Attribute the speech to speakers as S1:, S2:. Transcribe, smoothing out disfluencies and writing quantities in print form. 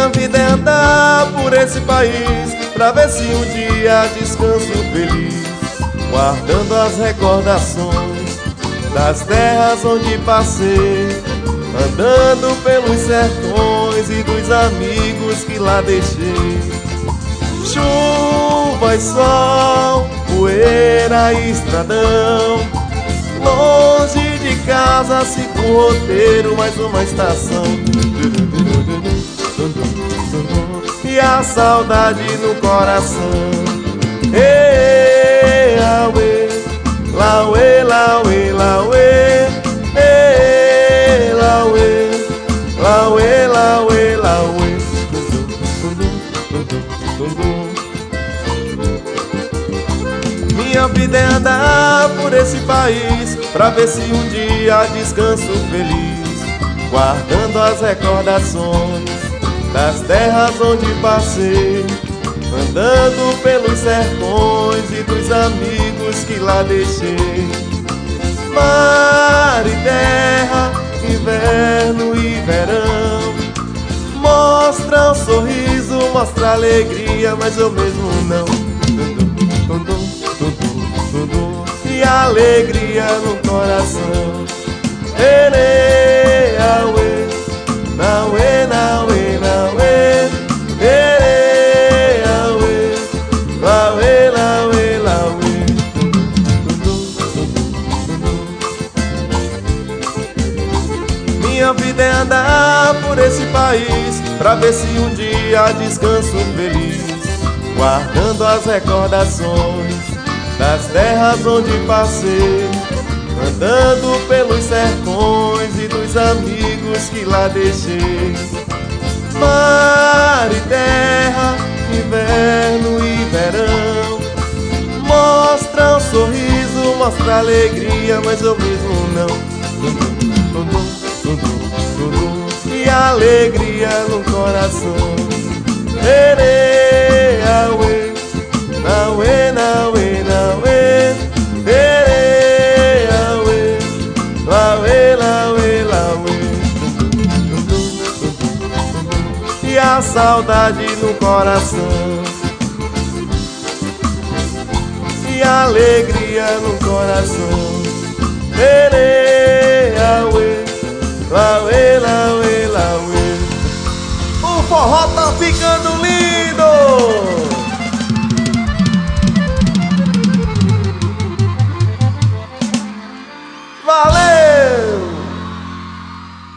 S1: Minha vida é andar por esse país pra ver se um dia descanso feliz, guardando as recordações das terras onde passei, andando pelos sertões e dos amigos que lá deixei. Chuva e sol, poeira e estradão, longe de casa, sigo um roteiro, mais uma estação. E a saudade no coração. Ei, lauê, lauê, lauê, lauê. Ei, lauê, lauê, lauê, lauê. Minha vida é andar por esse país pra ver se um dia descanso feliz, guardando as recordações das terras onde passei, andando pelos sertões e dos amigos que lá deixei. Mar e terra, inverno e verão, mostra um sorriso, mostra alegria, mas eu mesmo não. E alegria no coração. Ere, auê, nauê, nauê, nauê. Ere, auê, lauê, lauê, lauê. Minha vida é andar por esse país pra ver se um dia descanso feliz, guardando as recordações das terras onde passei, andando pelos sertões e dos amigos que lá deixei. Mar e terra, inverno e verão, mostra um sorriso, mostra alegria, mas eu mesmo não. E alegria no coração. Ere, auê, nauê, nauê, nauê. Ere, auê, lauê, lauê, lauê. E a saudade no coração. E a alegria no coração. Ere, auê, lauê, lauê, lauê. O forró tá ficando lindo.